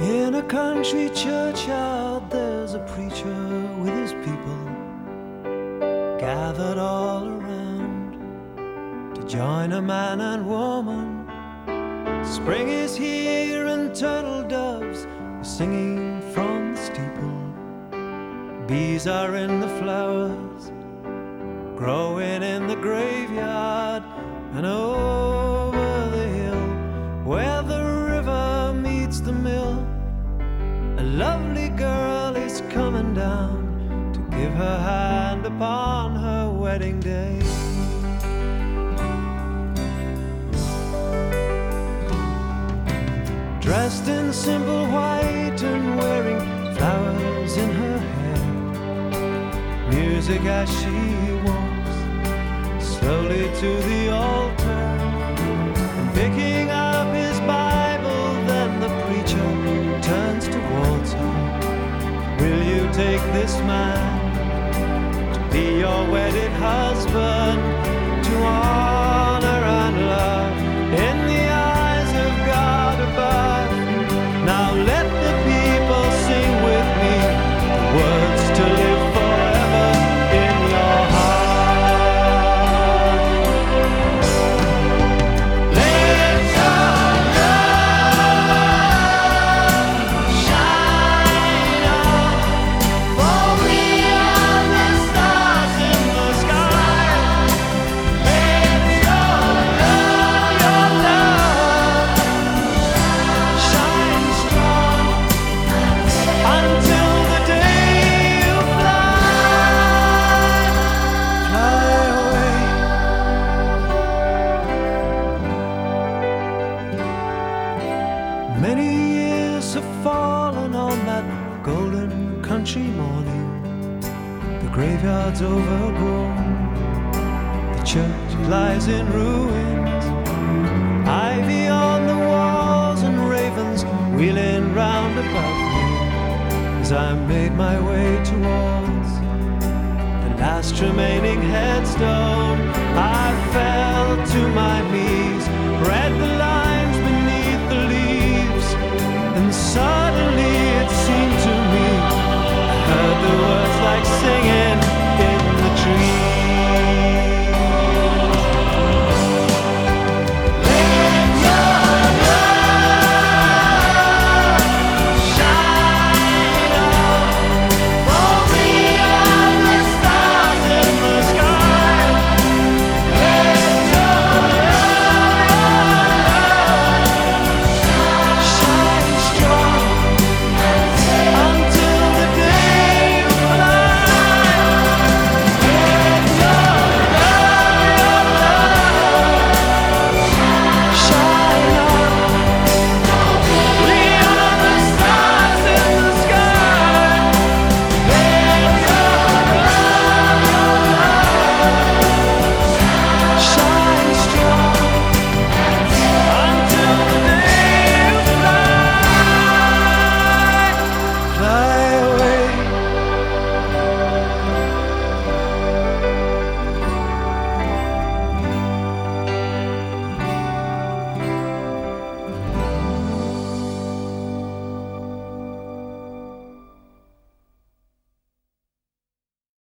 In a country churchyard there's a preacher with his people gathered all around to join a man and woman. Spring is here and turtle doves are singing from the steeple. Bees are in the flowers growing in the graveyard, and over the hill where the river meets the mill, a lovely girl is coming down to give her hand upon her wedding day. Dressed in simple white and wearing flowers in her hair, music as she walks slowly to the altar, and picking up his Bible, then the preacher turns towards her. Will you take this man to be your wedded husband, to honor and love in the eyes of God above? Now let the people sing with me the words to live forever in your heart. Let your love shine on, for we are the stars in the sky. Let your love shine strong until the day you fly away. Many years have fallen on that golden country morning. The graveyard's overgrown, the church lies in ruins, ivy on the walls and ravens wheeling round above me. As I made my way towards the last remaining headstone, I fell to my knees, read the lines beneath the leaves, and suddenly